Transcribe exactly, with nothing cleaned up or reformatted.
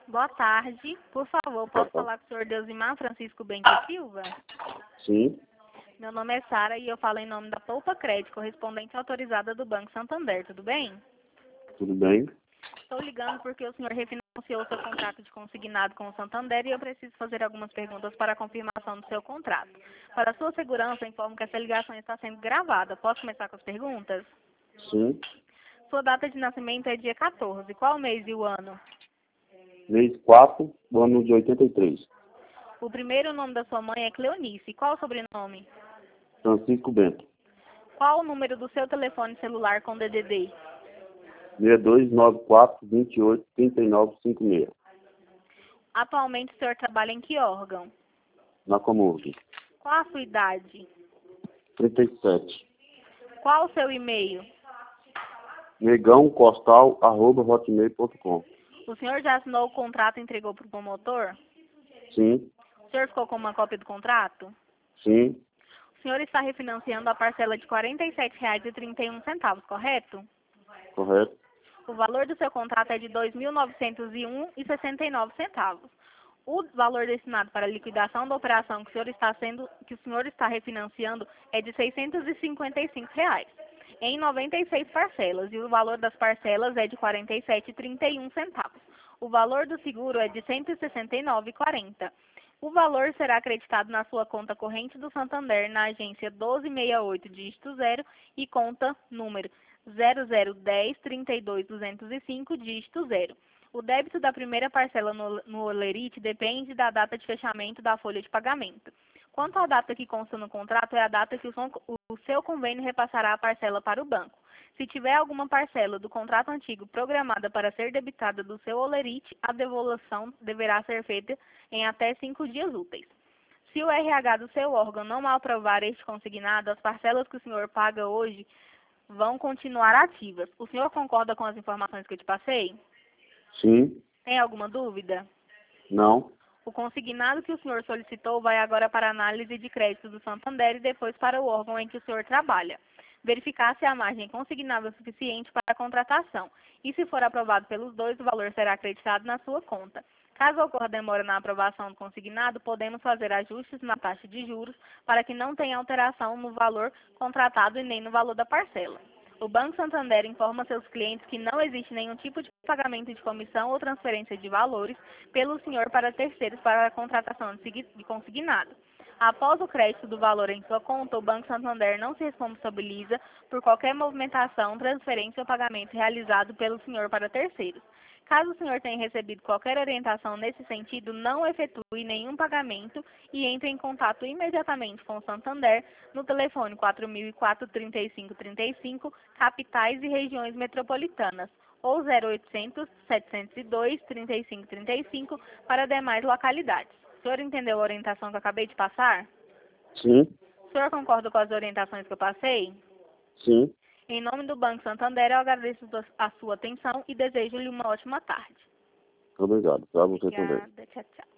Boa tarde. Por favor, posso falar com o senhor Deusimar Francisco Bento Silva? Sim, Meu nome é Sara e eu falo em nome da Poupa Crédito, correspondente autorizada do Banco Santander, tudo bem? tudo bem? Estou ligando porque o senhor refinanciou seu contrato de consignado com o Santander e eu preciso fazer algumas perguntas para a confirmação do seu contrato. Para sua segurança, informo que essa ligação está sendo gravada. Posso começar com as perguntas? Sim. Sua data de nascimento é dia quatorze. Qual o mês e o ano? Mês quatro, do ano de oitenta e três. O primeiro nome da sua mãe é Cleonice. Qual o sobrenome? Francisco Bento. Qual o número do seu telefone celular com D D D? seis dois nove quatro, dois oito, três nove cinco seis. Atualmente o senhor trabalha em que órgão? Na Comurg. Qual a sua idade? trinta e sete. Qual o seu e-mail? negão costal arroba hotmail ponto com. O senhor já assinou o contrato e entregou para o promotor? Sim, O senhor ficou com uma cópia do contrato? sim, O senhor está refinanciando a parcela de quarenta e sete reais e trinta e um centavos, correto? correto. O valor do seu contrato é de dois mil novecentos e um reais e sessenta e nove centavos. O valor destinado para a liquidação da operação que o senhor está sendo, que o senhor está refinanciando é de seiscentos e cinquenta e cinco reais, em noventa e seis parcelas, e o valor das parcelas é de quarenta e sete reais e trinta e um centavos. O valor do seguro é de cento e sessenta e nove reais e quarenta centavos. O valor será acreditado na sua conta corrente do Santander na agência doze sessenta e oito, dígito zero, e conta número zero zero um zero, trinta e dois, duzentos e cinco, dígito zero. O débito da primeira parcela no, no Olerite depende da data de fechamento da folha de pagamento. Quanto à data que consta no contrato, é a data que o, son, o seu convênio repassará a parcela para o banco. Se tiver alguma parcela do contrato antigo programada para ser debitada do seu Olerite, a devolução deverá ser feita em até cinco dias úteis. Se o R H do seu órgão não aprovar este consignado, as parcelas que o senhor paga hoje vão continuar ativas. O senhor concorda com as informações que eu te passei? Sim, Tem alguma dúvida? não, O consignado que o senhor solicitou vai agora para a análise de crédito do Santander e depois para o órgão em que o senhor trabalha. Verificar se a margem consignável é suficiente para a contratação. E se for aprovado pelos dois, o valor será acreditado na sua conta. Caso ocorra demora na aprovação do consignado, podemos fazer ajustes na taxa de juros para que não tenha alteração no valor contratado e nem no valor da parcela. O Banco Santander informa seus clientes que não existe nenhum tipo de pagamento de comissão ou transferência de valores pelo senhor para terceiros para a contratação de consignado. Após o crédito do valor em sua conta, o Banco Santander não se responsabiliza por qualquer movimentação, transferência ou pagamento realizado pelo senhor para terceiros. Caso o senhor tenha recebido qualquer orientação nesse sentido, não efetue nenhum pagamento e entre em contato imediatamente com o Santander no telefone quatro mil e quatro, trinta e cinco, trinta e cinco, capitais e regiões metropolitanas, ou zero oitocentos, setecentos e dois, trinta e cinco, trinta e cinco para demais localidades. O senhor entendeu a orientação que eu acabei de passar? sim, O senhor concorda com as orientações que eu passei? sim. Em nome do Banco Santander, eu agradeço a sua atenção e desejo-lhe uma ótima tarde. Obrigado. Para você também. Obrigada. Tchau, tchau.